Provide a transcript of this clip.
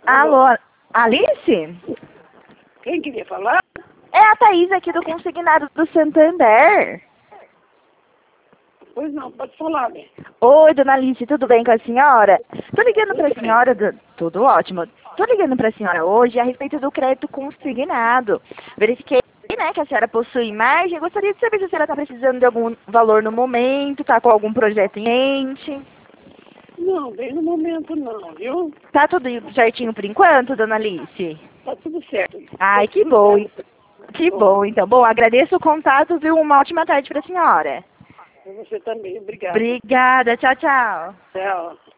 Alô, Alice? Quem queria falar? É a Thaís aqui do Consignado do Santander. Pois não, pode falar, bem. Oi, dona Alice, tudo bem com a senhora? Tô ligando pra senhora, tudo ótimo. Tô ligando pra senhora hoje a respeito do crédito consignado. Verifiquei, né, que a senhora possui imagem. Gostaria de saber se a senhora tá precisando de algum valor no momento, tá com algum projeto em mente. Não, bem no momento não, viu? Tá tudo certinho por enquanto, dona Alice? Tá tudo certo. Ai, Tá que tudo bom. certo. Que bom, então. Bom, agradeço o contato, viu? Uma ótima tarde pra senhora. Você também, obrigado. Obrigada, tchau, tchau. Tchau.